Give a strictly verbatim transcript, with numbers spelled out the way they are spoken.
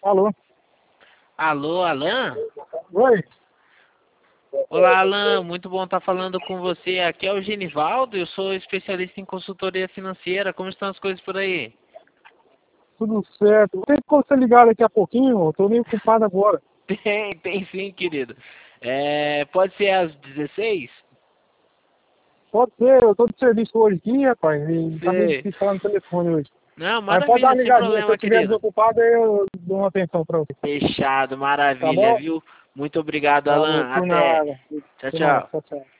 Alô? Alô, Alan? Oi? Olá, Alan. Muito bom estar falando com você. Aqui é o Genivaldo, eu sou especialista em consultoria financeira. Como estão as coisas por aí? Tudo certo. Tem como você ligar daqui a pouquinho? Eu tô meio ocupado agora. Tem, tem sim, querido. É, pode ser às dezesseis? Pode ser, eu tô de serviço hoje aqui, rapaz, e tá meio Sei. difícil falar no telefone hoje. Não, Mas pode dar uma maravilha, sem ligadinha, se eu problema, estiver querido. desocupado, aí eu dou uma atenção pra você. Fechado, Tá maravilha, bom? viu? Muito obrigado, Valeu, Alan. por Até. nada. Tchau, Por nada. tchau. Tchau, tchau.